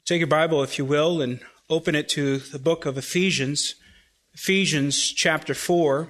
Take your Bible, if you will, and open it to the book of Ephesians, Ephesians chapter 4.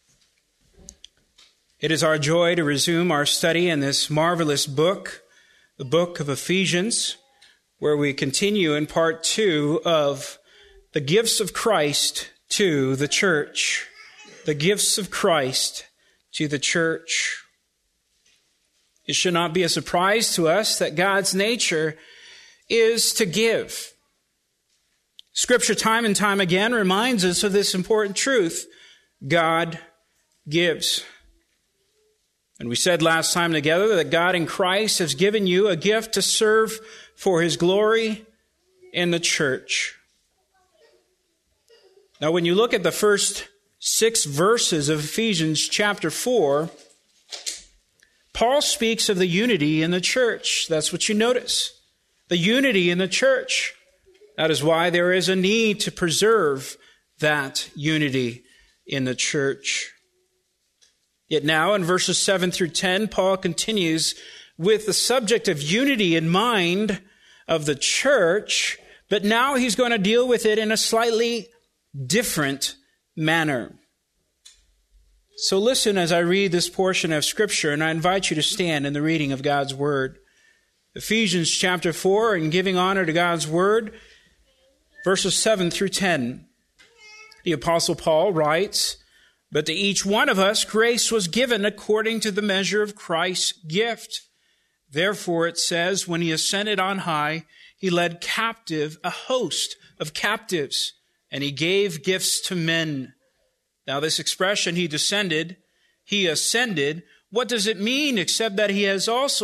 It is our joy to resume our study in this marvelous book, the book of Ephesians, where we continue in part 2 of the gifts of Christ to the church. The gifts of Christ to the church. It should not be a surprise to us that God's nature is to give. Scripture time and time again reminds us of this important truth. God gives. And we said last time together that God in Christ has given you a gift to serve for His glory in the church. Now, when you look at the first 6 verses of Ephesians chapter 4, Paul speaks of the unity in the church. That's what you notice. The unity in the church. That is why there is a need to preserve that unity in the church. Yet now in verses 7 through 10, Paul continues with the subject of unity in mind of the church, but now he's going to deal with it in a slightly different manner. So listen as I read this portion of Scripture, and I invite you to stand in the reading of God's Word. Ephesians chapter 4, and giving honor to God's Word, verses 7 through 10. The Apostle Paul writes, "But to each one of us grace was given according to the measure of Christ's gift. Therefore it says, when He ascended on high, He led captive a host of captives, and He gave gifts to men." Now this expression, He descended, He ascended, what does it mean except that He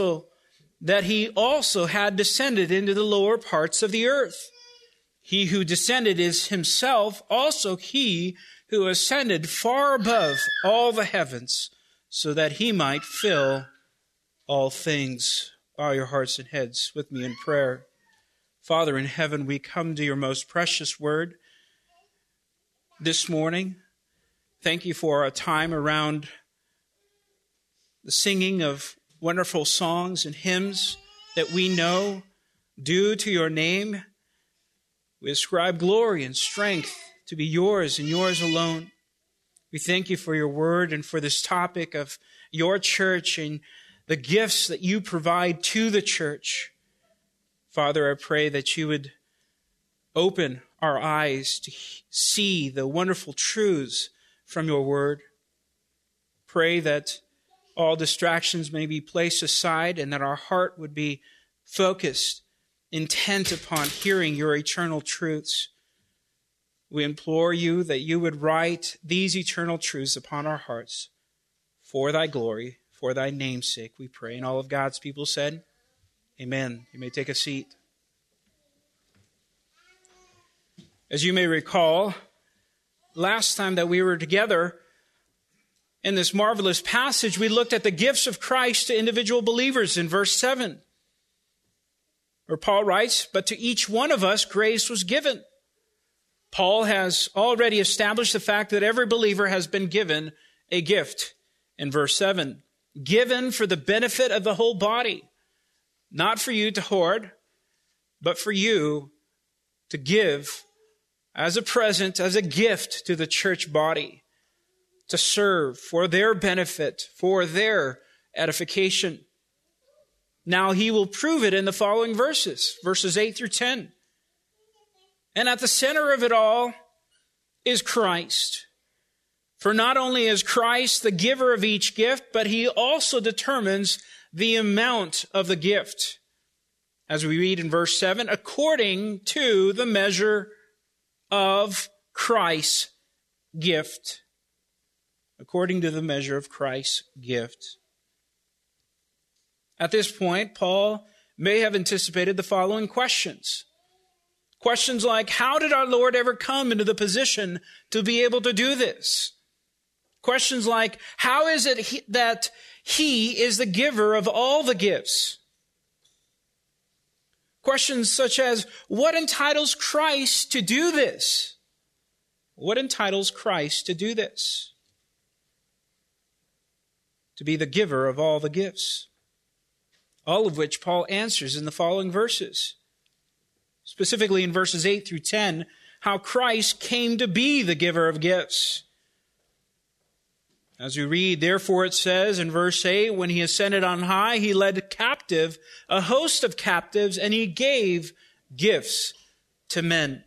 also had descended into the lower parts of the earth? He who descended is Himself also He who ascended far above all the heavens, so that He might fill all things. Bow your hearts and heads with me in prayer. Father in heaven, we come to Your most precious word this morning. Thank You for a time around the singing of wonderful songs and hymns that we know due to Your name. We ascribe glory and strength to be Yours and Yours alone. We thank You for Your word and for this topic of Your church and the gifts that You provide to the church. Father, I pray that You would open our eyes to see the wonderful truths from Your word. Pray that all distractions may be placed aside and that our heart would be focused, intent upon hearing Your eternal truths. We implore You that You would write these eternal truths upon our hearts for Thy glory, for Thy name's sake, we pray. And all of God's people said, Amen. You may take a seat. As you may recall, last time that we were together in this marvelous passage, we looked at the gifts of Christ to individual believers in verse 7. Where Paul writes, "But to each one of us grace was given." Paul has already established the fact that every believer has been given a gift in verse 7. Given for the benefit of the whole body. Not for you to hoard, but for you to give as a present, as a gift to the church body, to serve for their benefit, for their edification. Now He will prove it in the following verses 8 through 10. And at the center of it all is Christ. For not only is Christ the giver of each gift, but He also determines the amount of the gift. As we read in verse 7, according to the measure of Christ's gift. According to the measure of Christ's gift. At this point, Paul may have anticipated the following questions. Questions like, how did our Lord ever come into the position to be able to do this? Questions like, how is it that He is the giver of all the gifts? Questions such as, what entitles Christ to do this? What entitles Christ to do this? To be the giver of all the gifts. All of which Paul answers in the following verses. specifically in verses 8 through 10, how Christ came to be the giver of gifts. As we read, therefore it says in verse 8, when he ascended on high, he led captive a host of captives, and he gave gifts to men.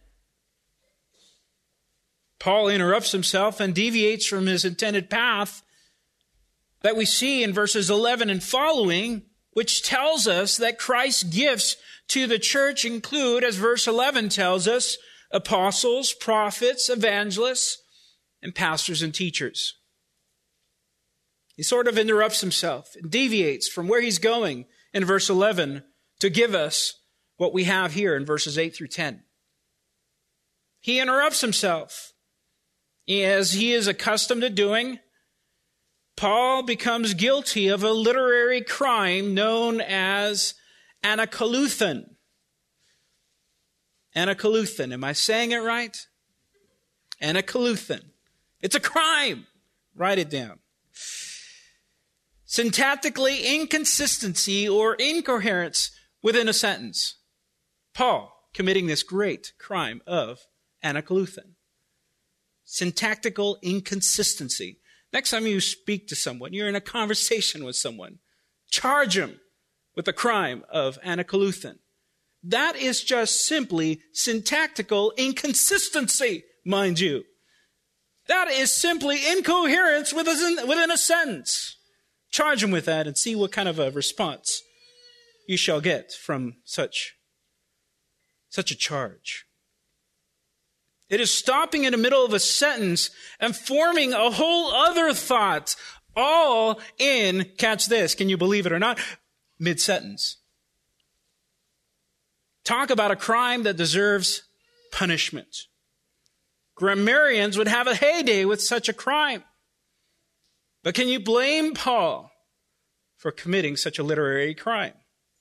Paul interrupts himself and deviates from his intended path that we see in verses 11 and following, which tells us that Christ's gifts to the church include, as verse 11 tells us, apostles, prophets, evangelists, and pastors and teachers. He sort of interrupts himself and deviates from where he's going in verse 11 to give us what we have here in verses 8 through 10. He interrupts himself. As he is accustomed to doing, Paul becomes guilty of a literary crime known as anakaluthen. Anakaluthen. Am I saying it right? Anakaluthen. It's a crime. Write it down. Syntactically inconsistency or incoherence within a sentence. Paul committing this great crime of anakaluthen. Syntactical inconsistency. Next time you speak to someone, you're in a conversation with someone, charge them with the crime of anakaluthen. That is just simply syntactical inconsistency, mind you. That is simply incoherence within a sentence. Charge him with that and see what kind of a response you shall get from such a charge. It is stopping in the middle of a sentence and forming a whole other thought, all in, catch this, can you believe it or not, mid-sentence. Talk about a crime that deserves punishment. Grammarians would have a heyday with such a crime. But can you blame Paul for committing such a literary crime?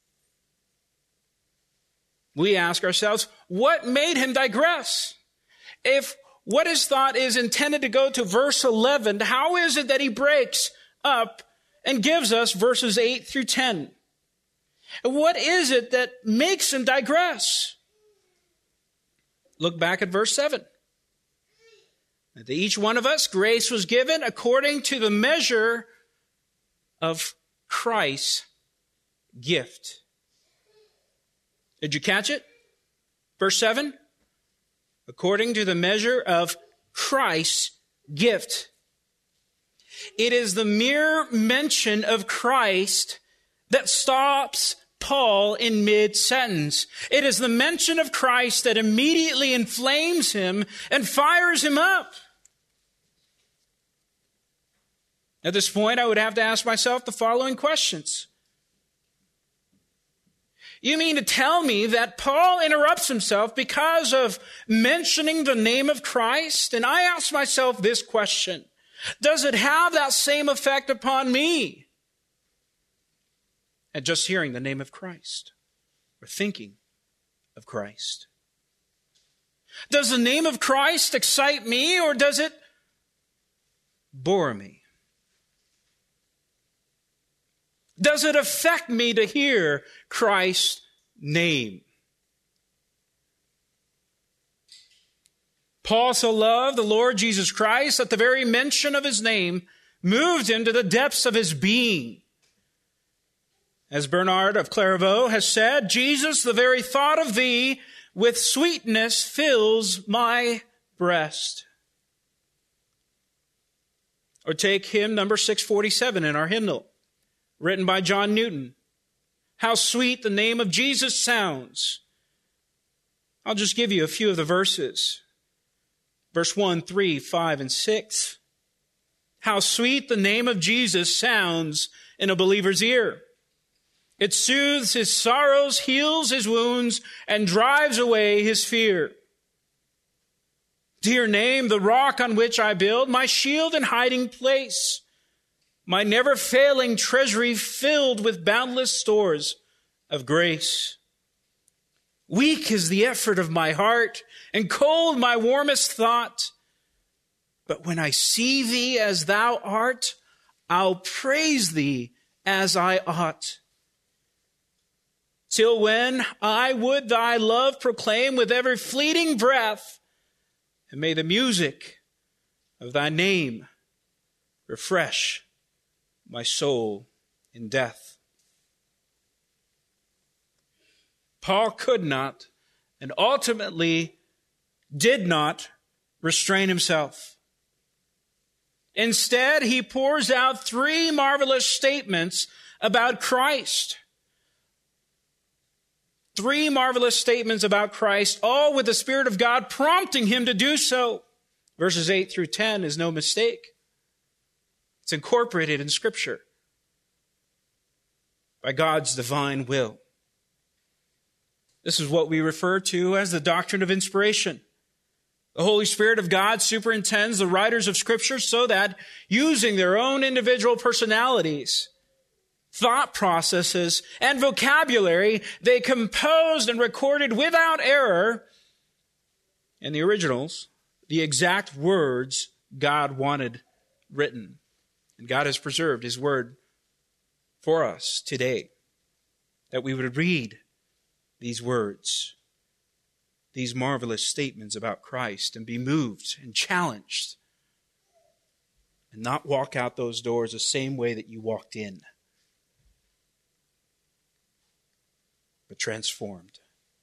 We ask ourselves, what made him digress? If what his thought is intended to go to verse 11, how is it that he breaks up and gives us verses 8 through 10? And what is it that makes him digress? Look back at verse 7. And to each one of us, grace was given according to the measure of Christ's gift. Did you catch it? Verse 7. According to the measure of Christ's gift. It is the mere mention of Christ that stops Paul in mid-sentence. It is the mention of Christ that immediately inflames him and fires him up. At this point, I would have to ask myself the following questions. You mean to tell me that Paul interrupts himself because of mentioning the name of Christ? And I ask myself this question. Does it have that same effect upon me? At just hearing the name of Christ or thinking of Christ. Does the name of Christ excite me or does it bore me? Does it affect me to hear Christ's name? Paul so loved the Lord Jesus Christ that the very mention of his name moved him to the depths of his being. As Bernard of Clairvaux has said, Jesus, the very thought of thee with sweetness fills my breast. Or take hymn number 647 in our hymnal, written by John Newton. How sweet the name of Jesus sounds. I'll just give you a few of the verses. Verse 1, 3, 5, and 6. How sweet the name of Jesus sounds in a believer's ear. It soothes his sorrows, heals his wounds, and drives away his fear. Dear name, the rock on which I build, my shield and hiding place, my never-failing treasury filled with boundless stores of grace. Weak is the effort of my heart, and cold my warmest thought. But when I see thee as thou art, I'll praise thee as I ought. till when I would thy love proclaim with every fleeting breath, and may the music of thy name refresh my soul in death. Paul could not and ultimately did not restrain himself. Instead, he pours out 3 marvelous statements about Christ. 3 marvelous statements about Christ, all with the Spirit of God prompting him to do so. Verses 8 through 10 is no mistake. It's incorporated in Scripture by God's divine will. This is what we refer to as the doctrine of inspiration. The Holy Spirit of God superintends the writers of Scripture so that, using their own individual personalities, thought processes, and vocabulary, they composed and recorded without error in the originals the exact words God wanted written. And God has preserved His Word for us today, that we would read these words, these marvelous statements about Christ, and be moved and challenged, and not walk out those doors the same way that you walked in, but transformed.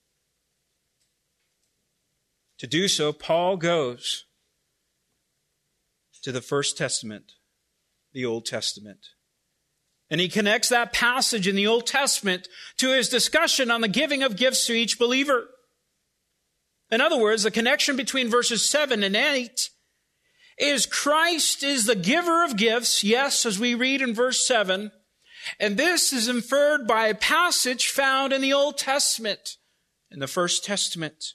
To do so, Paul goes to the First Testament, the Old Testament. And he connects that passage in the Old Testament to his discussion on the giving of gifts to each believer. In other words, the connection between verses 7 and 8 is Christ is the giver of gifts, yes, as we read in verse 7. And this is inferred by a passage found in the Old Testament, in the First Testament.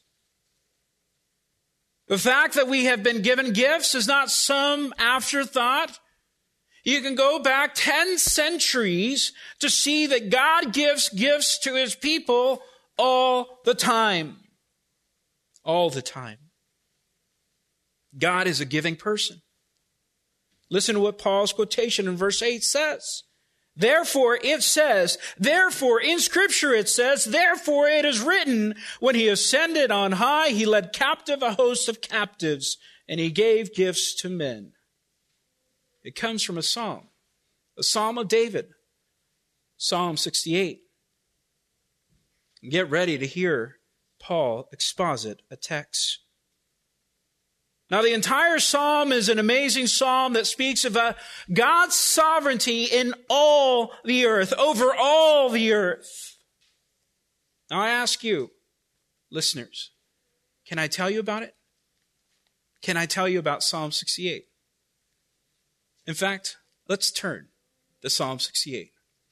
The fact that we have been given gifts is not some afterthought. You can go back 10 centuries to see that God gives gifts to His people all the time. All the time. God is a giving person. Listen to what Paul's quotation in verse 8 says. Therefore, in Scripture it says, therefore it is written, when He ascended on high, He led captive a host of captives, and He gave gifts to men. It comes from a psalm of David, Psalm 68. And get ready to hear Paul exposit a text. Now, the entire psalm is an amazing psalm that speaks of God's sovereignty in all the earth, over all the earth. Now, I ask you, listeners, can I tell you about it? Can I tell you about Psalm 68? In fact, let's turn to Psalm 68.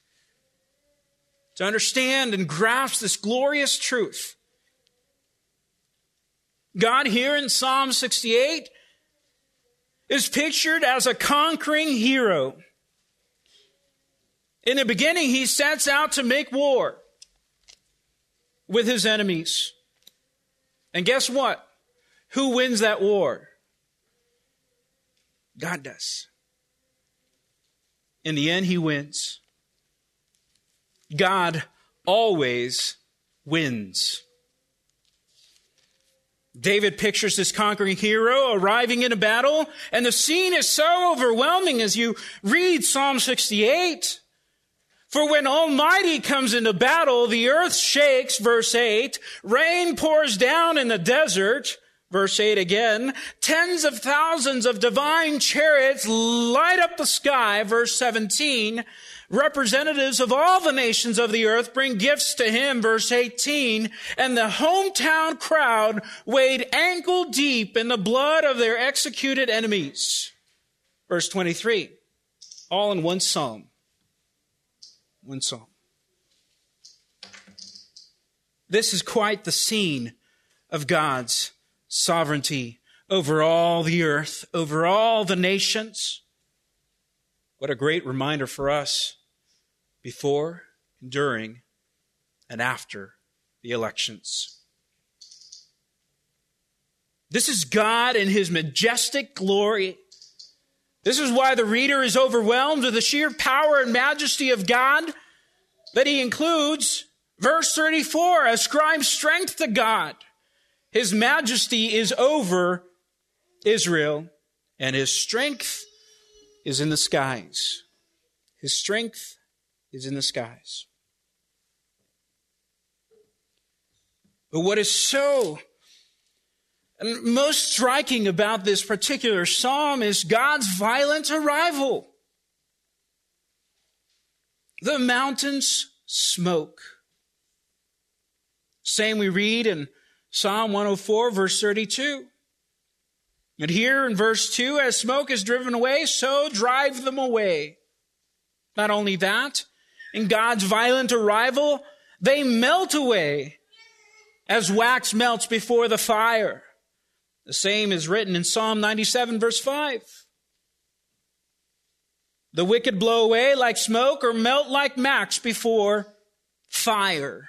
To understand and grasp this glorious truth, God here in Psalm 68 is pictured as a conquering hero. In the beginning, he sets out to make war with his enemies. And guess what? Who wins that war? God does. In the end, he wins. God always wins. David pictures this conquering hero arriving in a battle, and the scene is so overwhelming as you read Psalm 68. For when Almighty comes into battle, the earth shakes, verse 8. Rain pours down in the desert, verse 8 again. Tens of thousands of divine chariots light up the sky, verse 17. Representatives of all the nations of the earth bring gifts to him, verse 18. And the hometown crowd wade ankle deep in the blood of their executed enemies. Verse 23. All in one psalm. One psalm. This is quite the scene of God's sovereignty over all the earth, over all the nations. What a great reminder for us before, during, and after the elections. This is God in His majestic glory. This is why the reader is overwhelmed with the sheer power and majesty of God that he includes Verse 34, ascribe strength to God. His majesty is over Israel, and his strength is in the skies. His strength is in the skies. But what is so most striking about this particular psalm is God's violent arrival. The mountains smoke. Same we read in Psalm 104, verse 32. And here in verse 2, as smoke is driven away, so drive them away. Not only that, in God's violent arrival, they melt away as wax melts before the fire. The same is written in Psalm 97, verse 5. The wicked blow away like smoke or melt like wax before fire.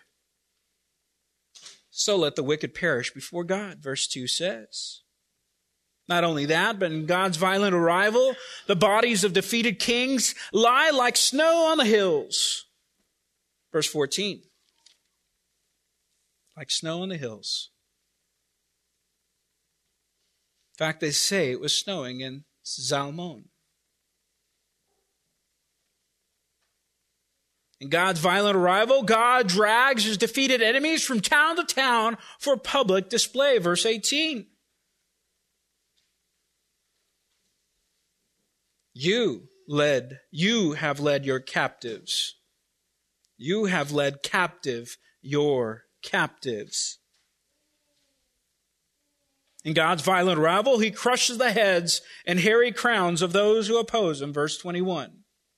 So let the wicked perish before God, verse 2 says. Not only that, but in God's violent arrival, the bodies of defeated kings lie like snow on the hills. Verse 14. Like snow on the hills. In fact, they say it was snowing in Zalmon. In God's violent arrival, God drags his defeated enemies from town to town for public display. Verse 18. You have led your captives. You have led captive your captives. In God's violent arrival, he crushes the heads and hairy crowns of those who oppose him. Verse 21.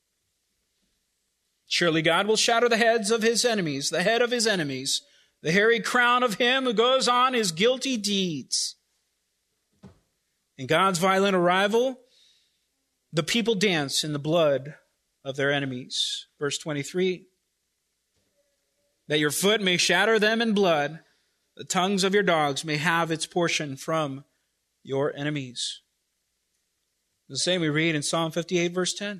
Surely God will shatter the heads of his enemies, the head of his enemies, the hairy crown of him who goes on his guilty deeds. In God's violent arrival, the people dance in the blood of their enemies. Verse 23. That your foot may shatter them in blood, the tongues of your dogs may have its portion from your enemies. The same we read in Psalm 58, verse 10.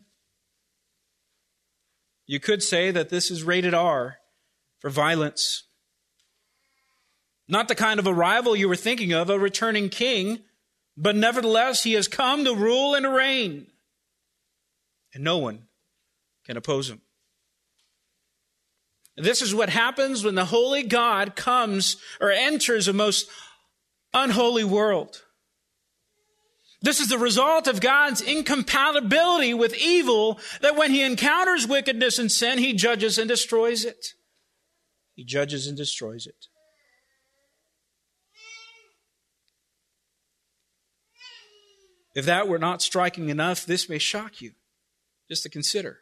You could say that this is rated R for violence. Not the kind of arrival you were thinking of, a returning king, but nevertheless he has come to rule and to reign. And no one can oppose him. This is what happens when the holy God comes or enters a most unholy world. This is the result of God's incompatibility with evil, that when he encounters wickedness and sin, he judges and destroys it. He judges and destroys it. If that were not striking enough, this may shock you, just to consider.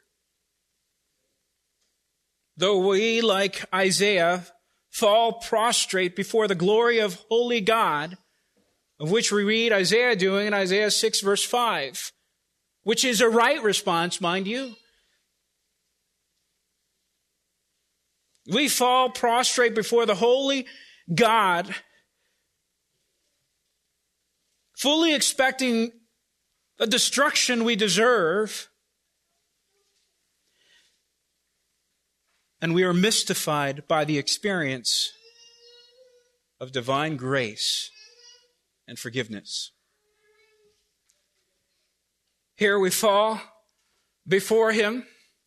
Though we, like Isaiah, fall prostrate before the glory of holy God, of which we read Isaiah doing in Isaiah 6, verse 5, which is a right response, mind you. We fall prostrate before the holy God, fully expecting the destruction we deserve, and we are mystified by the experience of divine grace and forgiveness. Here we fall before him,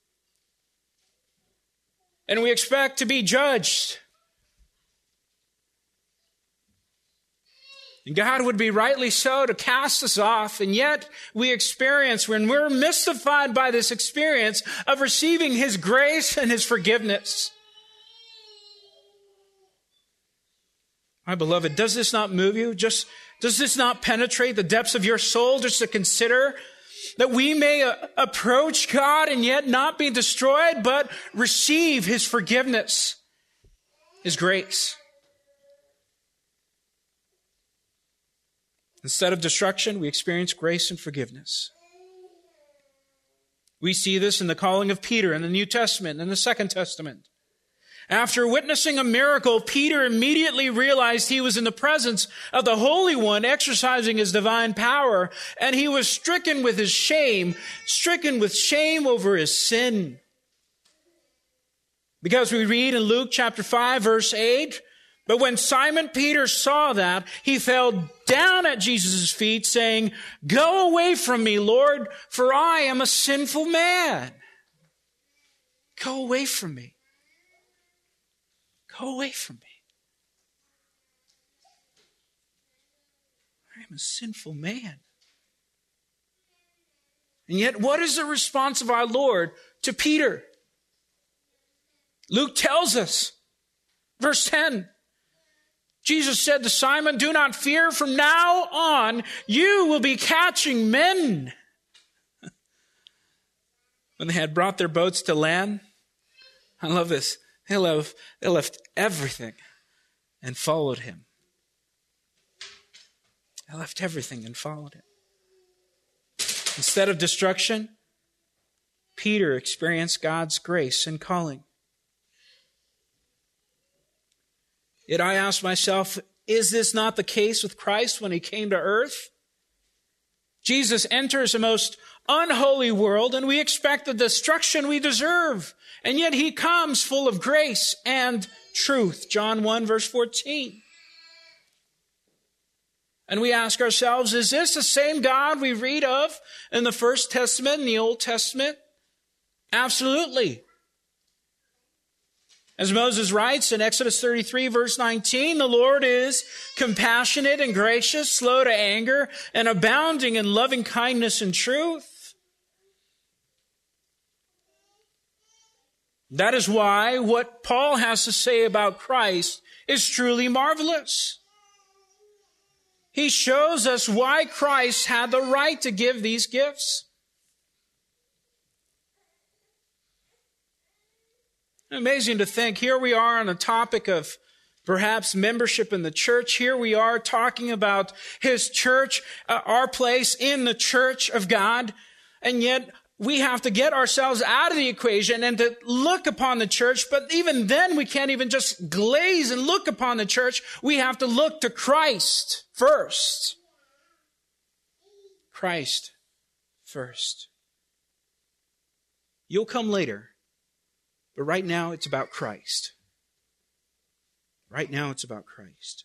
and we expect to be judged. And God would be rightly so to cast us off, and yet we experience, when we're mystified by this experience of receiving his grace and his forgiveness. My beloved, does this not move you? Does this not penetrate the depths of your soul, just to consider that we may approach God and yet not be destroyed, but receive his forgiveness, his grace? Instead of destruction, we experience grace and forgiveness. We see this in the calling of Peter in the New Testament and the Second Testament. After witnessing a miracle, Peter immediately realized he was in the presence of the Holy One exercising his divine power, and he was stricken with shame over his sin. Because we read in Luke chapter 5, verse 8, but when Simon Peter saw that, he fell down at Jesus' feet, saying, "Go away from me, Lord, for I am a sinful man." Go away from me. Go away from me. I am a sinful man. And yet, what is the response of our Lord to Peter? Luke tells us, verse 10, Jesus said to Simon, "Do not fear, from now on you will be catching men." When they had brought their boats to land, I love this, they left everything and followed him. They left everything and followed him. Instead of destruction, Peter experienced God's grace and calling. Yet I ask myself, is this not the case with Christ when he came to earth? Jesus enters a most unholy world, and we expect the destruction we deserve. And yet he comes full of grace and truth. John 1, verse 14. And we ask ourselves, is this the same God we read of in the First Testament, in the Old Testament? Absolutely. As Moses writes in Exodus 33, verse 19, the Lord is compassionate and gracious, slow to anger, and abounding in loving kindness and truth. That is why what Paul has to say about Christ is truly marvelous. He shows us why Christ had the right to give these gifts. Amazing to think, here we are on the topic of perhaps membership in the church. Here we are talking about his church, our place in the church of God. And yet we have to get ourselves out of the equation and to look upon the church. But even then we can't even just glaze and look upon the church. We have to look to Christ first. Christ first. You'll come later. But right now, it's about Christ. Right now, it's about Christ.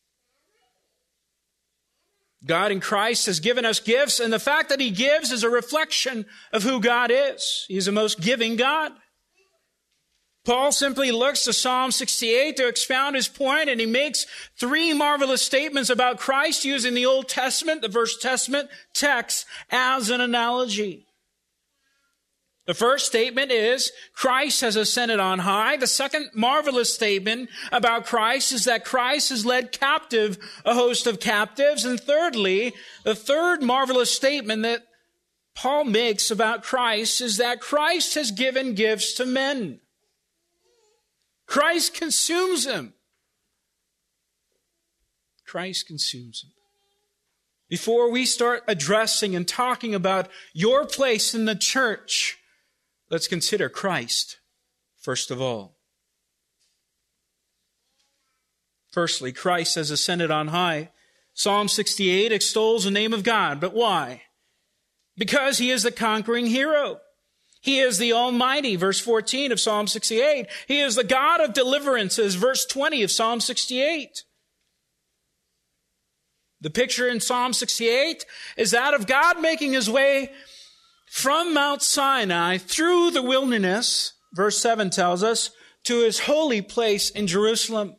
God in Christ has given us gifts, and the fact that he gives is a reflection of who God is. He is the most giving God. Paul simply looks to Psalm 68 to expound his point, and he makes three marvelous statements about Christ using the Old Testament, the First Testament text, as an analogy. The first statement is Christ has ascended on high. The second marvelous statement about Christ is that Christ has led captive a host of captives. And thirdly, the third marvelous statement that Paul makes about Christ is that Christ has given gifts to men. Christ consumes them. Christ consumes them. Before we start addressing and talking about your place in the church, let's consider Christ, first of all. Firstly, Christ has ascended on high. Psalm 68 extols the name of God. But why? Because he is the conquering hero. He is the Almighty, verse 14 of Psalm 68. He is the God of deliverances, verse 20 of Psalm 68. The picture in Psalm 68 is that of God making his way from Mount Sinai through the wilderness, verse 7 tells us, to his holy place in Jerusalem.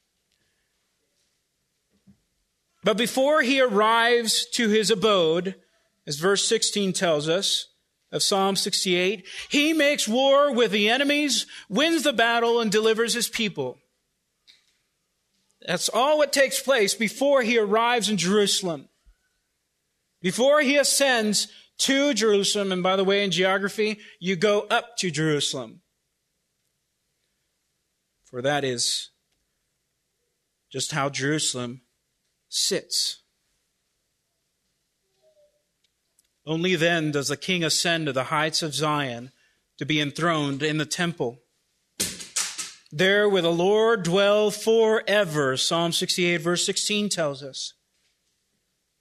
But before he arrives to his abode, as verse 16 tells us of Psalm 68, he makes war with the enemies, wins the battle, and delivers his people. That's all what takes place before he arrives in Jerusalem. Before he ascends to Jerusalem, and by the way, in geography, you go up to Jerusalem. For that is just how Jerusalem sits. Only then does the king ascend to the heights of Zion to be enthroned in the temple. There will the Lord dwell forever, Psalm 68 verse 16 tells us.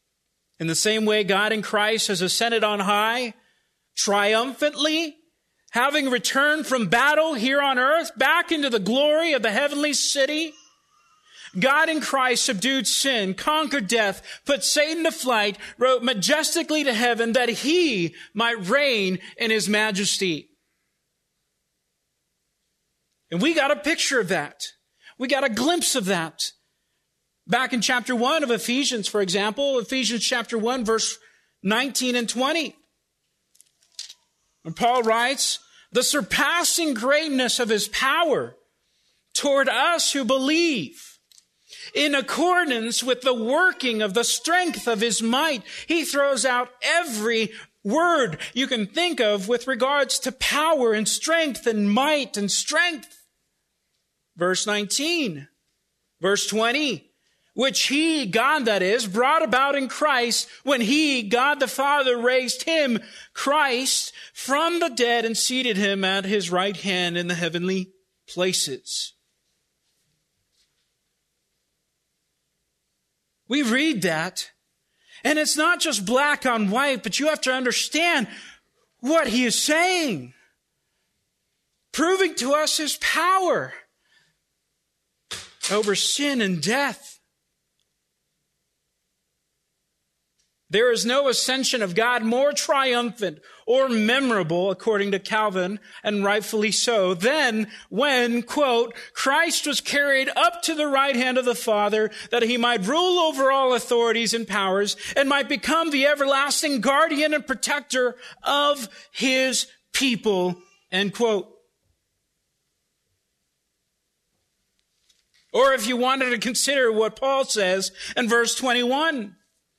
In the same way, God in Christ has ascended on high, triumphantly, having returned from battle here on earth back into the glory of the heavenly city, God in Christ subdued sin, conquered death, put Satan to flight, rode majestically to heaven that he might reign in his majesty. And we got a picture of that. We got a glimpse of that. Back in chapter 1 of Ephesians, for example, Ephesians chapter 1, verse 19 and 20. And Paul writes, the surpassing greatness of his power toward us who believe, in accordance with the working of the strength of his might. He throws out every word you can think of with regards to power and strength and might and strength. Verse 19, verse 20, which he, God that is, brought about in Christ when he, God the Father, raised him, Christ, from the dead and seated him at his right hand in the heavenly places. We read that, and it's not just black on white, but you have to understand what he is saying. Proving to us his power over sin and death. There is no ascension of God more triumphant or memorable, according to Calvin, and rightfully so, than when, quote, Christ was carried up to the right hand of the Father that he might rule over all authorities and powers and might become the everlasting guardian and protector of his people, end quote. Or if you wanted to consider what Paul says in verse 21,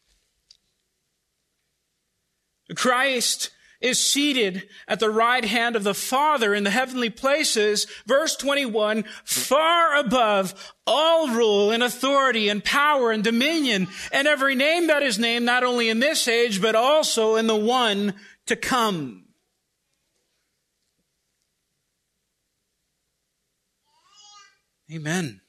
Christ is seated at the right hand of the Father in the heavenly places, verse 21, far above all rule and authority and power and dominion and every name that is named, not only in this age, but also in the one to come. Amen.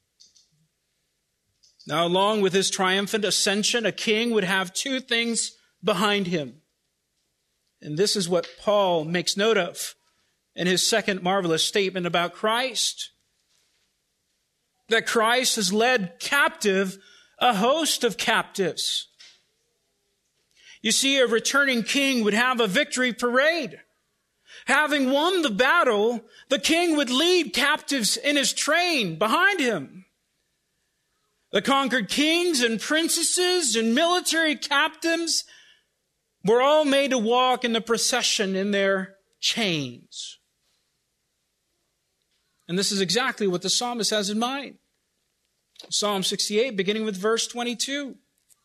Now, along with his triumphant ascension, a king would have two things behind him. And this is what Paul makes note of in his second marvelous statement about Christ. That Christ has led captive a host of captives. You see, a returning king would have a victory parade. Having won the battle, the king would lead captives in his train behind him. The conquered kings and princesses and military captains were all made to walk in the procession in their chains. And this is exactly what the psalmist has in mind. Psalm 68, beginning with verse 22.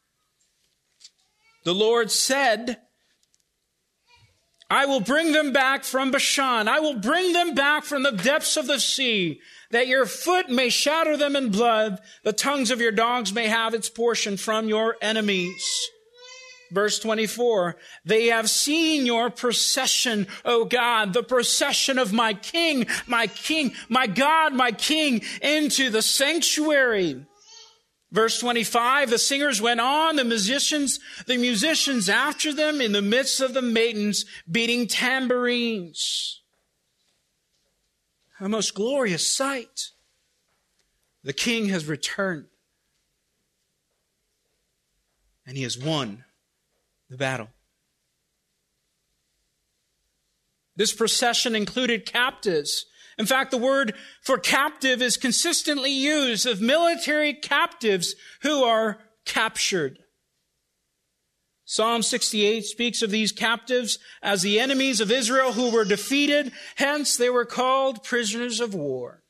The Lord said, I will bring them back from Bashan. I will bring them back from the depths of the sea, that your foot may shatter them in blood. The tongues of your dogs may have its portion from your enemies. Verse 24, they have seen your procession, O God, the procession of my King, my God, my King, into the sanctuary. Verse 25, the singers went on, the musicians after them in the midst of the maidens, beating tambourines. A most glorious sight. The King has returned, and he has won the battle. This procession included captives. In fact, the word for captive is consistently used of military captives who are captured. Psalm 68 speaks of these captives as the enemies of Israel who were defeated. Hence, they were called prisoners of war.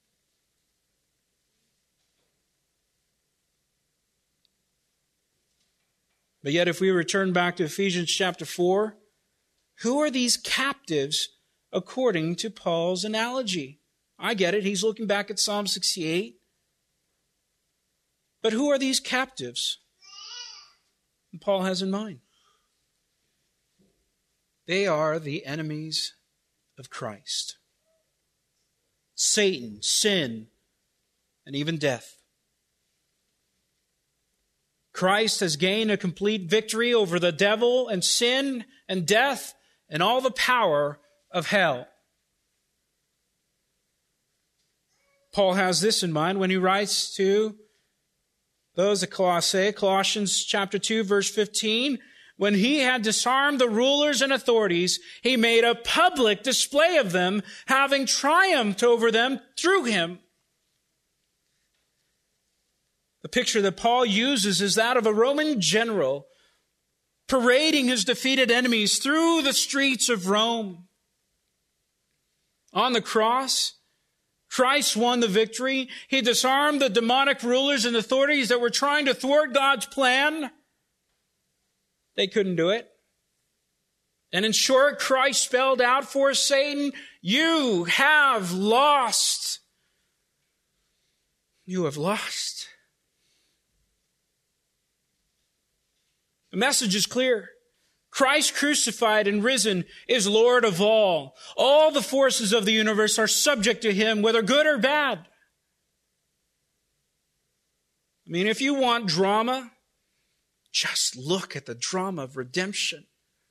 But yet, if we return back to Ephesians chapter 4, who are these captives according to Paul's analogy? I get it. He's looking back at Psalm 68. But who are these captives Paul has in mind? They are the enemies of Christ. Satan, sin, and even death. Christ has gained a complete victory over the devil and sin and death and all the power of hell. Paul has this in mind when he writes to those at Colossae, Colossians chapter 2, verse 15. When he had disarmed the rulers and authorities, he made a public display of them, having triumphed over them through him. The picture that Paul uses is that of a Roman general parading his defeated enemies through the streets of Rome. On the cross, Christ won the victory. He disarmed the demonic rulers and authorities that were trying to thwart God's plan. They couldn't do it. And in short, Christ spelled out for Satan, you have lost. You have lost. The message is clear. Christ crucified and risen is Lord of all. All the forces of the universe are subject to him, whether good or bad. I mean, if you want drama, just look at the drama of redemption.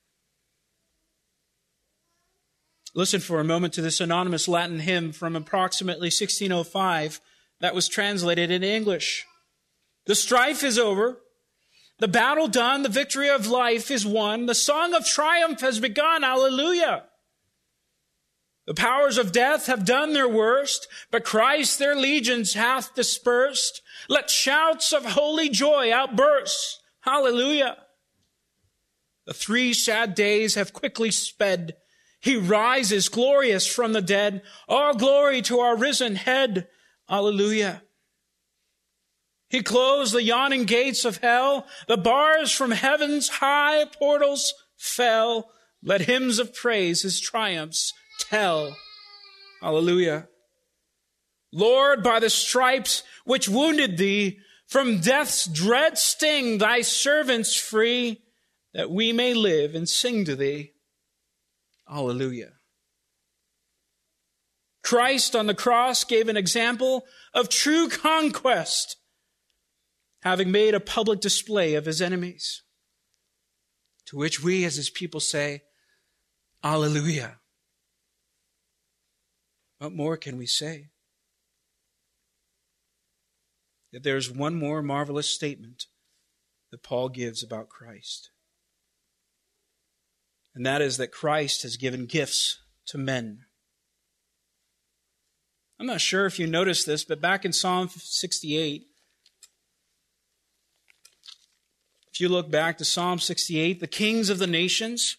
Listen for a moment to this anonymous Latin hymn from approximately 1605 that was translated into English. The strife is over. The battle done, the victory of life is won. The song of triumph has begun. Hallelujah. The powers of death have done their worst, but Christ their legions hath dispersed. Let shouts of holy joy outburst. Hallelujah. The 3 sad days have quickly sped. He rises glorious from the dead. All glory to our risen head. Hallelujah. He closed the yawning gates of hell. The bars from heaven's high portals fell. Let hymns of praise his triumphs tell. Hallelujah. Lord, by the stripes which wounded thee, from death's dread sting thy servants free, that we may live and sing to thee. Hallelujah. Christ on the cross gave an example of true conquest, having made a public display of his enemies, to which we as his people say, Hallelujah. What more can we say? That there's one more marvelous statement that Paul gives about Christ. And that is that Christ has given gifts to men. I'm not sure if you noticed this, but back in Psalm 68, if you look back to Psalm 68, the kings of the nations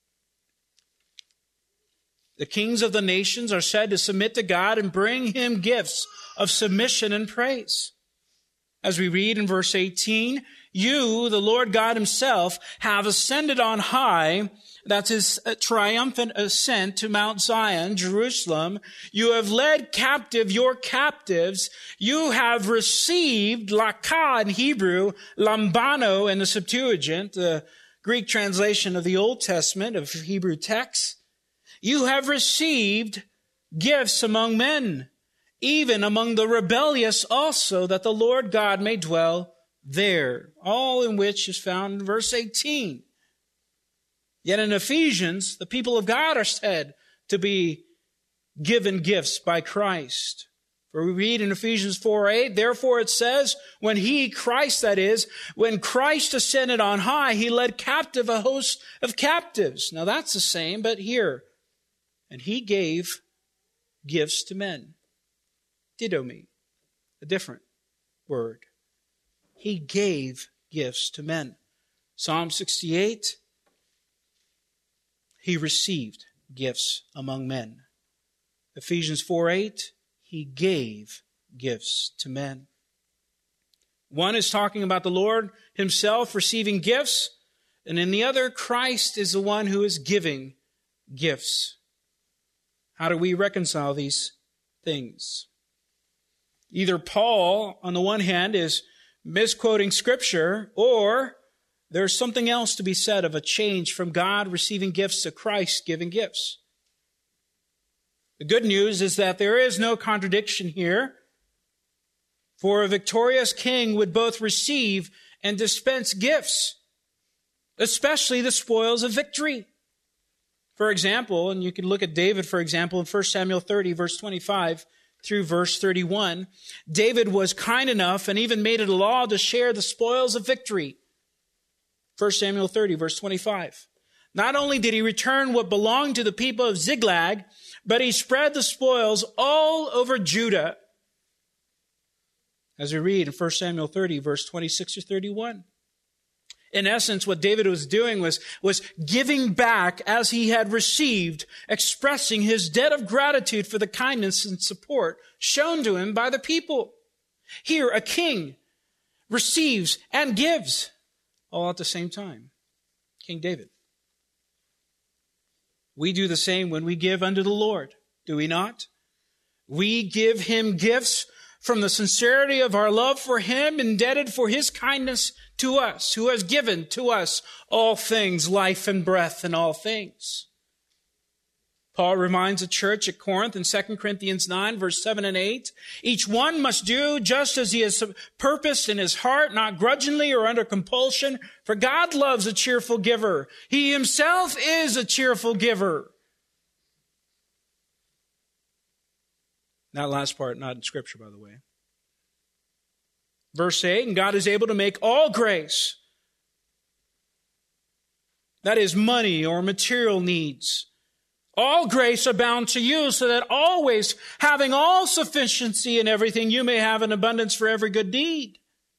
are said to submit to God and bring him gifts of submission and praise. As we read in verse 18, you, the Lord God himself, have ascended on high. That's his triumphant ascent to Mount Zion, Jerusalem. You have led captive your captives. You have received, laka in Hebrew, lambano in the Septuagint, the Greek translation of the Old Testament of Hebrew texts. You have received gifts among men, even among the rebellious also, that the Lord God may dwell there. All in which is found in verse 18. Yet in Ephesians, the people of God are said to be given gifts by Christ. For we read in Ephesians 4:8, therefore it says, when he, Christ that is, when Christ ascended on high, he led captive a host of captives. Now that's the same, but here. And he gave gifts to men. Didomi, a different word. He gave gifts to men. Psalm 68, he received gifts among men. Ephesians 4:8, he gave gifts to men. One is talking about the Lord himself receiving gifts, and in the other, Christ is the one who is giving gifts. How do we reconcile these things? Either Paul, on the one hand, is misquoting Scripture, or there's something else to be said of a change from God receiving gifts to Christ giving gifts. The good news is that there is no contradiction here, for a victorious king would both receive and dispense gifts, especially the spoils of victory. For example, and you can look at David, for example, in 1 Samuel 30, verse 25 through verse 31, David was kind enough and even made it a law to share the spoils of victory. 1 Samuel 30, verse 25. Not only did he return what belonged to the people of Ziklag, but he spread the spoils all over Judah. As we read in 1 Samuel 30, verse 26 to 31. In essence, what David was doing was giving back as he had received, expressing his debt of gratitude for the kindness and support shown to him by the people. Here, a king receives and gives all at the same time. King David. We do the same when we give unto the Lord, do we not? We give him gifts from the sincerity of our love for him, indebted for his kindness to us, who has given to us all things, life and breath and all things. Paul reminds the church at Corinth in 2 Corinthians 9, verse 7 and 8, each one must do just as he has purposed in his heart, not grudgingly or under compulsion, for God loves a cheerful giver. He himself is a cheerful giver. That last part, not in Scripture, by the way. Verse 8, and God is able to make all grace, that is money or material needs, all grace abound to you, so that always, having all sufficiency in everything, you may have an abundance for every good deed.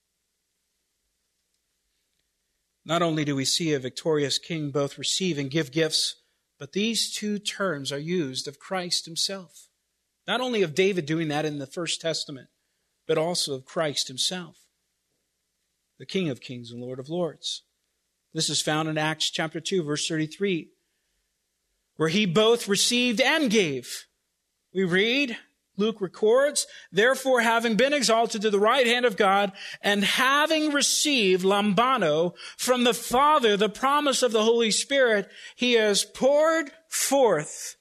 Not only do we see a victorious king both receive and give gifts, but these two terms are used of Christ himself. Not only of David doing that in the First Testament, but also of Christ himself, the King of Kings and Lord of Lords. This is found in Acts chapter 2, verse 33, where he both received and gave. We read, Luke records, therefore having been exalted to the right hand of God, and having received lambano from the Father, the promise of the Holy Spirit, he has poured forth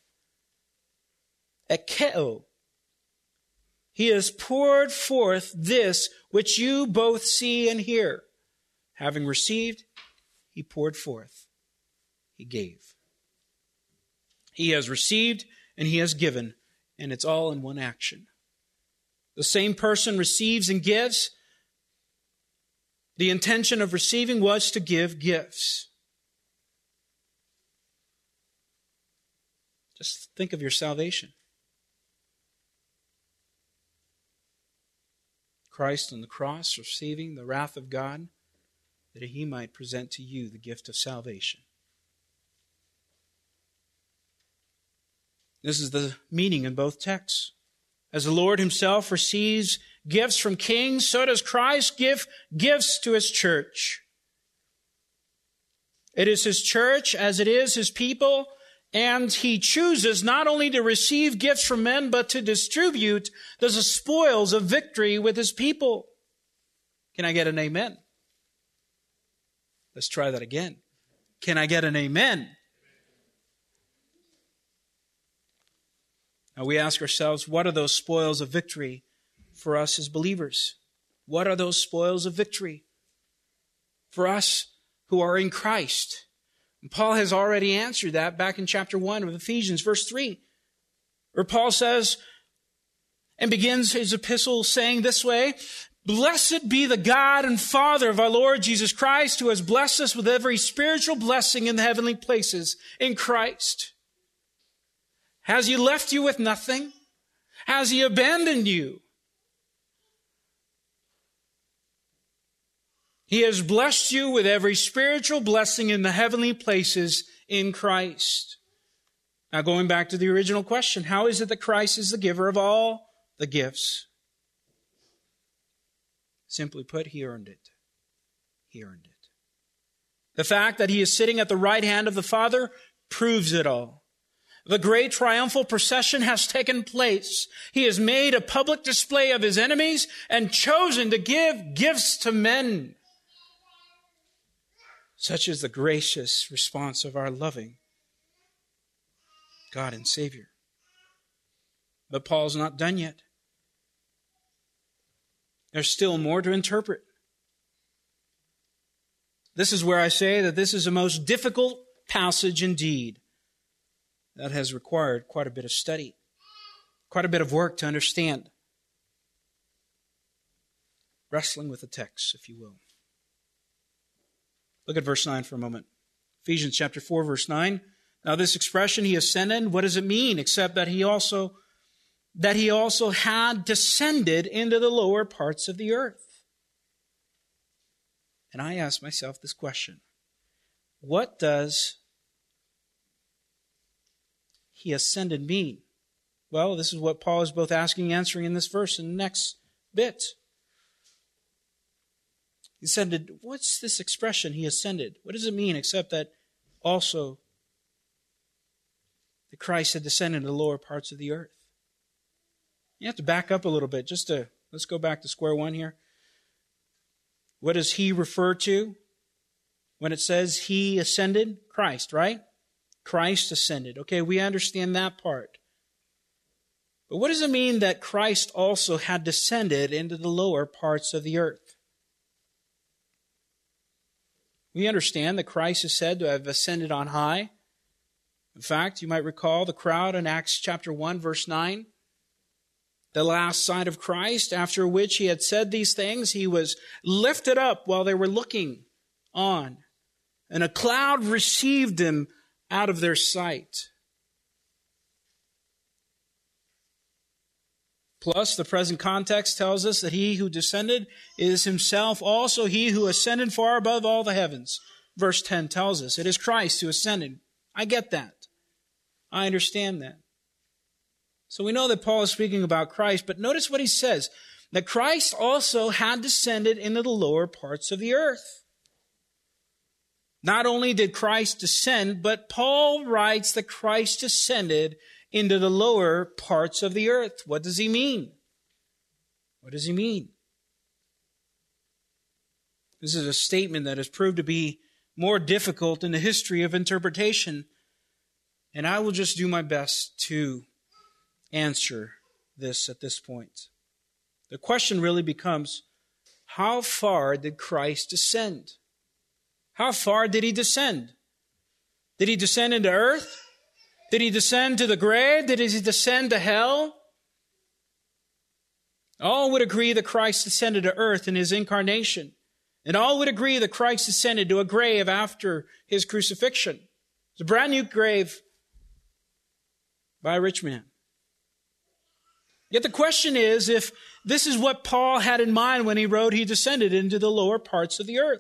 ekeo. He has poured forth this which you both see and hear. Having received, he poured forth. He gave. He has received and he has given, and it's all in one action. The same person receives and gives. The intention of receiving was to give gifts. Just think of your salvation. Christ on the cross receiving the wrath of God, that he might present to you the gift of salvation. This is the meaning in both texts. As the Lord himself receives gifts from kings, so does Christ give gifts to his church. It is his church as it is his people, and he chooses not only to receive gifts from men, but to distribute the spoils of victory with his people. Can I get an amen? Let's try that again. Can I get an amen? Now we ask ourselves, what are those spoils of victory for us as believers? What are those spoils of victory for us who are in Christ? And Paul has already answered that back in chapter 1 of Ephesians, verse 3, where Paul says, and begins his epistle saying this way, blessed be the God and Father of our Lord Jesus Christ, who has blessed us with every spiritual blessing in the heavenly places in Christ. Has he left you with nothing? Has he abandoned you? He has blessed you with every spiritual blessing in the heavenly places in Christ. Now going back to the original question, how is it that Christ is the giver of all the gifts? Simply put, he earned it. He earned it. The fact that he is sitting at the right hand of the Father proves it all. The great triumphal procession has taken place. He has made a public display of his enemies and chosen to give gifts to men. Such is the gracious response of our loving God and Savior. But Paul's not done yet. There's still more to interpret. This is where I say that this is the most difficult passage indeed. that has required quite a bit of study, quite a bit of work to understand. Wrestling with the text, if you will. Look at verse 9 for a moment. Ephesians chapter 4, verse 9. Now this expression, he ascended, what does it mean? Except that he also had descended into the lower parts of the earth. And I ask myself this question. What does he ascended mean? Well, this is what Paul is both asking and answering in this verse and the next bit. He ascended. What's this expression, he ascended? What does it mean except that also that Christ had descended to the lower parts of the earth? You have to back up a little bit. Let's go back to square one here. What does he refer to when it says he ascended? Christ, right? Christ ascended. Okay, we understand that part. But what does it mean that Christ also had descended into the lower parts of the earth? We understand that Christ is said to have ascended on high. In fact, you might recall the crowd in Acts chapter 1, verse 9. The last sight of Christ, after which he had said these things, he was lifted up while they were looking on. And a cloud received him out of their sight. Plus, the present context tells us that he who descended is himself also he who ascended far above all the heavens. Verse 10 tells us it is Christ who ascended. I get that. I understand that. So we know that Paul is speaking about Christ, but notice what he says, that Christ also had descended into the lower parts of the earth. Not only did Christ descend, but Paul writes that Christ descended into the lower parts of the earth. What does he mean? What does he mean? This is a statement that has proved to be more difficult in the history of interpretation, and I will just do my best to answer this at this point. The question really becomes, how far did Christ descend? How far did he descend? Did he descend into earth? Did he descend to the grave? Did he descend to hell? All would agree that Christ descended to earth in his incarnation. And all would agree that Christ descended to a grave after his crucifixion. It's a brand new grave by a rich man. Yet the question is, if this is what Paul had in mind when he wrote he descended into the lower parts of the earth.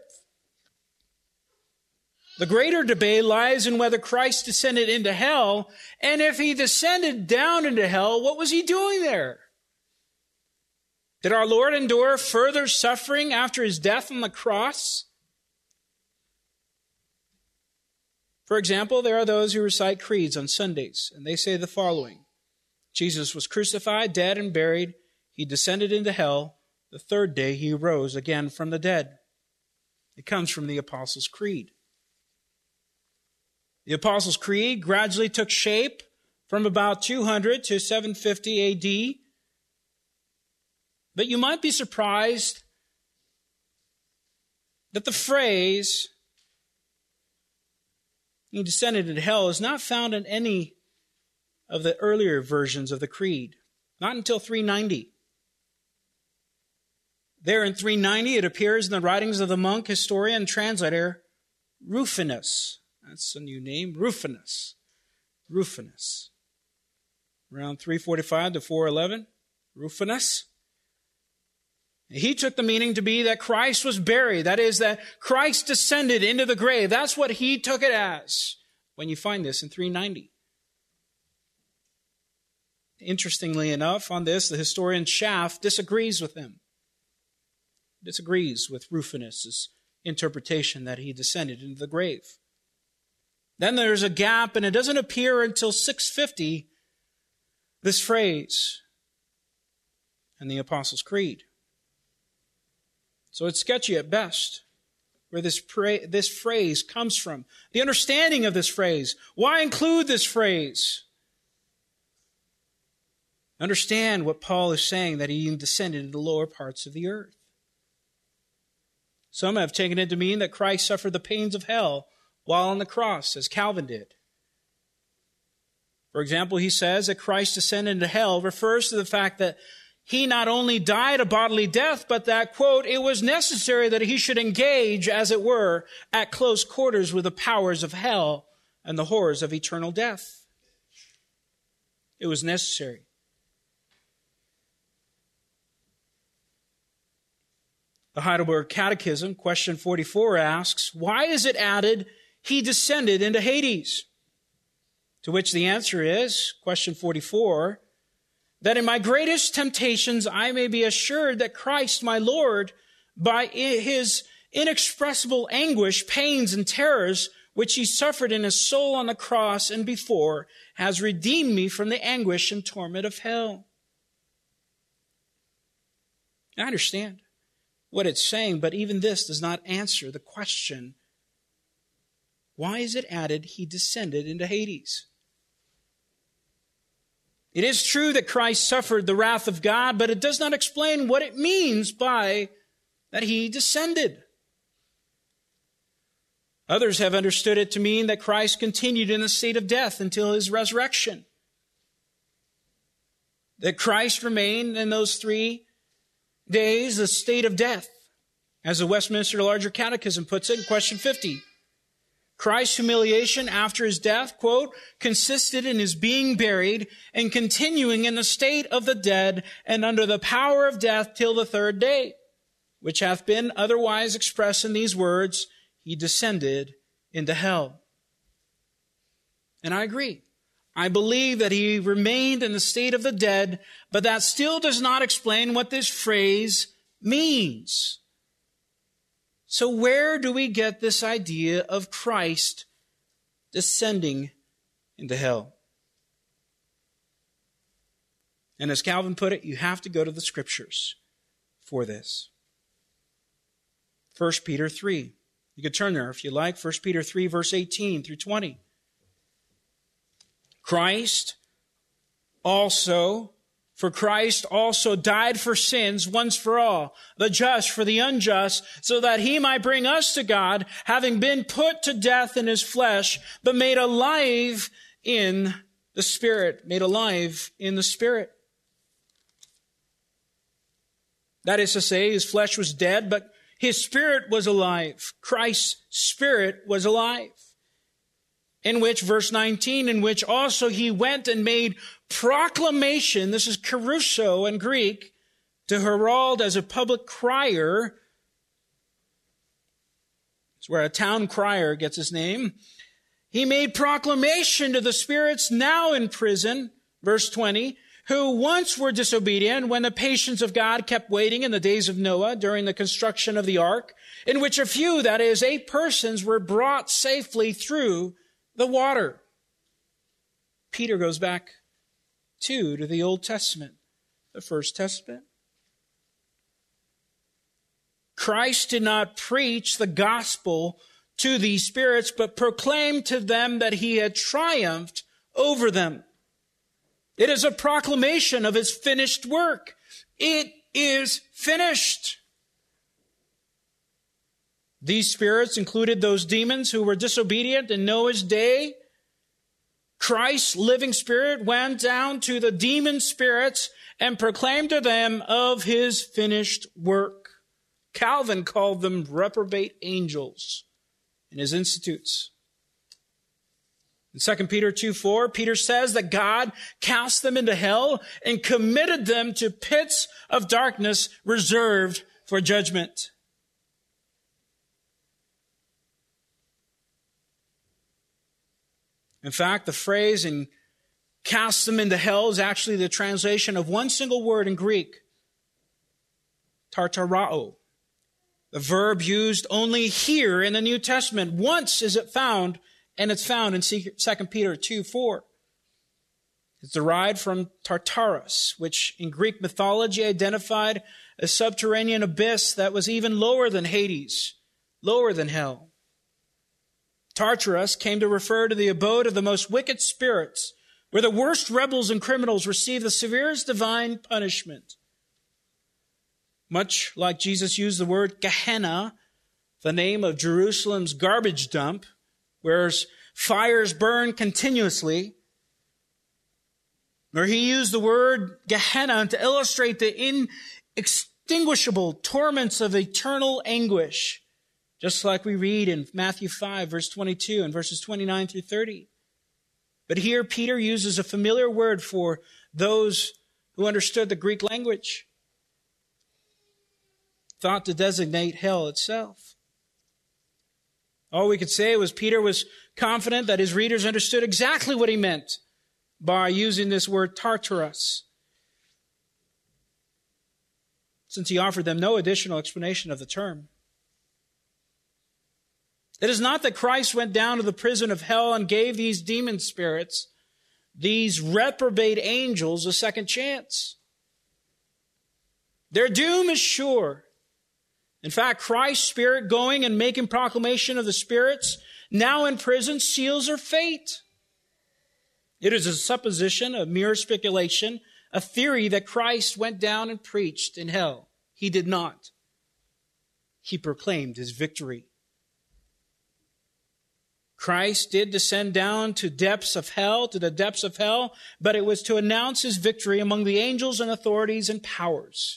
The greater debate lies in whether Christ descended into hell, and if he descended down into hell, what was he doing there? Did our Lord endure further suffering after his death on the cross? For example, there are those who recite creeds on Sundays, and they say the following: Jesus was crucified, dead, and buried. He descended into hell. The third day he rose again from the dead. It comes from the Apostles' Creed. The Apostles' Creed gradually took shape from about 200 to 750 A.D. But you might be surprised that the phrase, he descended into hell, is not found in any of the earlier versions of the Creed. Not until 390. There in 390, it appears in the writings of the monk, historian, and translator Rufinus. That's a new name, Rufinus. Rufinus. Around 345 to 411, Rufinus. He took the meaning to be that Christ was buried. That is, that Christ descended into the grave. That's what he took it as when you find this in 390. Interestingly enough, on this, the historian Schaff disagrees with him. Disagrees with Rufinus' interpretation that he descended into the grave. Then there's a gap, and it doesn't appear until 650, this phrase in the Apostles' Creed. So it's sketchy at best where this phrase comes from. The understanding of this phrase. Why include this phrase? Understand what Paul is saying, that he descended into the lower parts of the earth. Some have taken it to mean that Christ suffered the pains of hell while on the cross, as Calvin did. For example, he says that Christ descended into hell refers to the fact that he not only died a bodily death, but that, quote, it was necessary that he should engage, as it were, at close quarters with the powers of hell and the horrors of eternal death. It was necessary. The Heidelberg Catechism, question 44, asks, why is it added, he descended into Hades? To which the answer is, question 44, that in my greatest temptations I may be assured that Christ, my Lord, by his inexpressible anguish, pains, and terrors, which he suffered in his soul on the cross and before, has redeemed me from the anguish and torment of hell. I understand what it's saying, but even this does not answer the question, why is it added, he descended into Hades? It is true that Christ suffered the wrath of God, but it does not explain what it means by that he descended. Others have understood it to mean that Christ continued in the state of death until his resurrection. That Christ remained in those 3 days, the state of death. As the Westminster Larger Catechism puts it in question 50. Christ's humiliation after his death, quote, consisted in his being buried and continuing in the state of the dead and under the power of death till the 3rd day, which hath been otherwise expressed in these words, he descended into hell. And I agree. I believe that he remained in the state of the dead, but that still does not explain what this phrase means. So where do we get this idea of Christ descending into hell? And as Calvin put it, you have to go to the Scriptures for this. 1 Peter 3. You could turn there if you like. 1 Peter 3, verse 18 through 20. Christ also died for sins once for all, the just for the unjust, so that he might bring us to God, having been put to death in his flesh, but made alive in the Spirit. Made alive in the Spirit. That is to say, his flesh was dead, but his spirit was alive. Christ's Spirit was alive. In which, verse 19, in which also he went and made proclamation, this is kerusso in Greek, to herald as a public crier. It's where a town crier gets his name. He made proclamation to the spirits now in prison, verse 20, who once were disobedient when the patience of God kept waiting in the days of Noah during the construction of the ark, in which a few, that is, 8 persons, were brought safely through the water. Peter goes back to the Old Testament, the First Testament. Christ did not preach the gospel to these spirits, but proclaimed to them that he had triumphed over them. It is a proclamation of his finished work. It is finished. These spirits included those demons who were disobedient in Noah's day. Christ's living Spirit went down to the demon spirits and proclaimed to them of his finished work. Calvin called them reprobate angels in his Institutes. In 2 Peter 2:4, Peter says that God cast them into hell and committed them to pits of darkness reserved for judgment. In fact, the phrase "and cast them into hell" is actually the translation of one single word in Greek, tartarao. The verb used only here in the New Testament. Once is it found, and it's found in 2 Peter 2:4. It's derived from Tartarus, which in Greek mythology identified a subterranean abyss that was even lower than Hades, lower than hell. Tartarus came to refer to the abode of the most wicked spirits, where the worst rebels and criminals receive the severest divine punishment. Much like Jesus used the word Gehenna, the name of Jerusalem's garbage dump, where fires burn continuously, Or he used the word Gehenna to illustrate the inextinguishable torments of eternal anguish, just like we read in Matthew 5, verse 22 and verses 29 through 30. But here Peter uses a familiar word for those who understood the Greek language, thought to designate hell itself. All we could say was Peter was confident that his readers understood exactly what he meant by using this word Tartarus, since he offered them no additional explanation of the term. It is not that Christ went down to the prison of hell and gave these demon spirits, these reprobate angels, a second chance. Their doom is sure. In fact, Christ's Spirit going and making proclamation of the spirits now in prison seals their fate. It is a supposition, a mere speculation, a theory that Christ went down and preached in hell. He did not. He proclaimed his victory. Christ did descend down to the depths of hell, but it was to announce his victory among the angels and authorities and powers.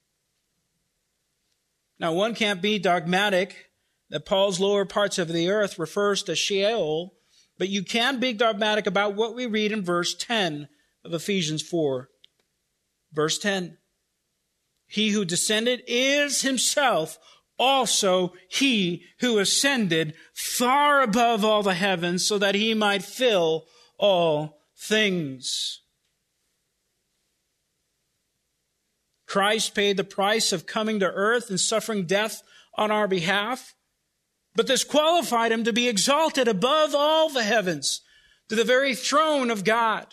Now, one can't be dogmatic that Paul's lower parts of the earth refers to Sheol, but you can be dogmatic about what we read in verse 10 of Ephesians 4. Verse 10. He who descended is himself also he who ascended far above all the heavens so that he might fill all things. Christ paid the price of coming to earth and suffering death on our behalf, but this qualified him to be exalted above all the heavens to the very throne of God.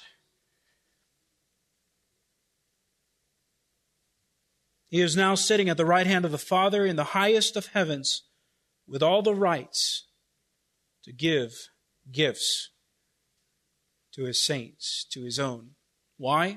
He is now sitting at the right hand of the Father in the highest of heavens with all the rights to give gifts to his saints, to his own. Why?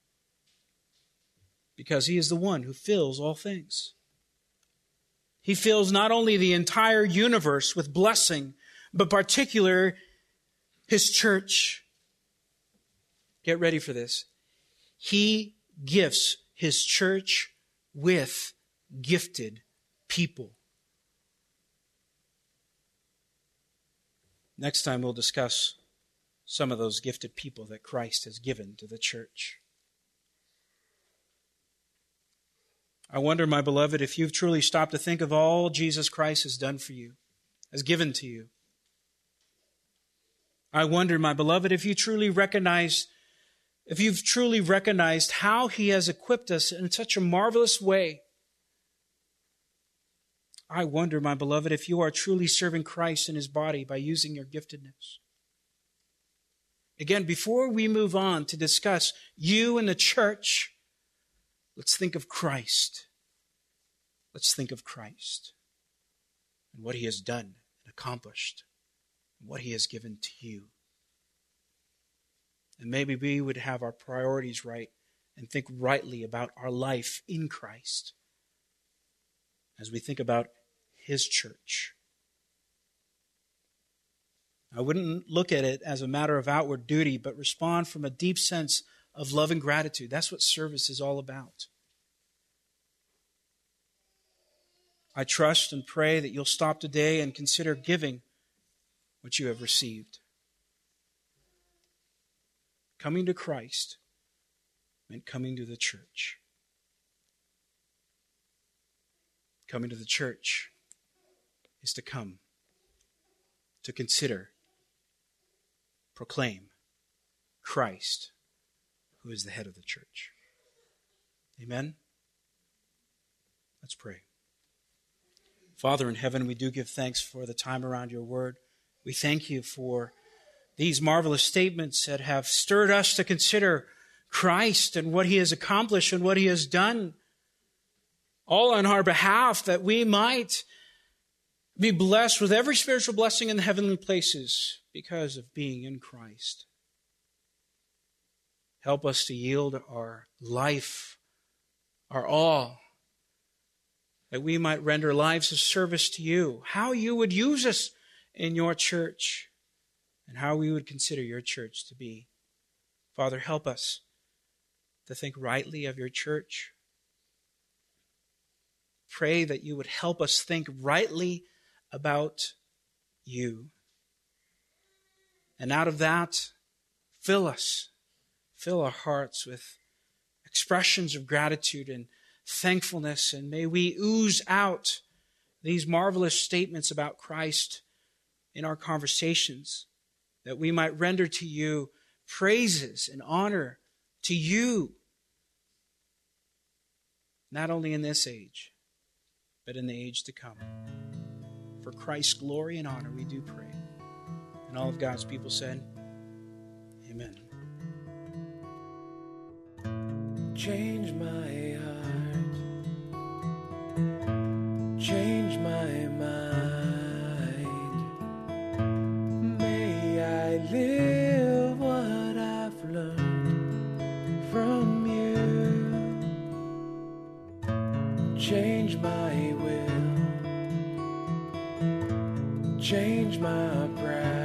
Because he is the one who fills all things. He fills not only the entire universe with blessing, but particularly his church. Get ready for this. He gifts his church with gifted people. Next time we'll discuss some of those gifted people that Christ has given to the church. I wonder, my beloved, if you've truly stopped to think of all Jesus Christ has done for you, has given to you. I wonder, my beloved, if you've truly recognized how he has equipped us in such a marvelous way. I wonder, my beloved, if you are truly serving Christ in his body by using your giftedness. Again, before we move on to discuss you and the church, let's think of Christ. Let's think of Christ and what he has done and accomplished and what he has given to you. And maybe we would have our priorities right and think rightly about our life in Christ as we think about his church. I wouldn't look at it as a matter of outward duty, but respond from a deep sense of love and gratitude. That's what service is all about. I trust and pray that you'll stop today and consider giving what you have received. Coming to Christ meant coming to the church. Coming to the church is to come, to consider, proclaim Christ, who is the head of the church. Amen? Let's pray. Father in heaven, we do give thanks for the time around your word. We thank you for these marvelous statements that have stirred us to consider Christ and what he has accomplished and what he has done, all on our behalf, that we might be blessed with every spiritual blessing in the heavenly places because of being in Christ. Help us to yield our life, our all, that we might render lives of service to you, how you would use us in your church, and how we would consider your church to be. Father, help us to think rightly of your church. Pray that you would help us think rightly about you. And out of that, fill us. Fill our hearts with expressions of gratitude and thankfulness. And may we ooze out these marvelous statements about Christ in our conversations, that we might render to you praises and honor to you, not only in this age, but in the age to come. For Christ's glory and honor, we do pray. And all of God's people said, amen. Change my heart, change my mind. May I live what I've learned from you. Change my will, change my pride.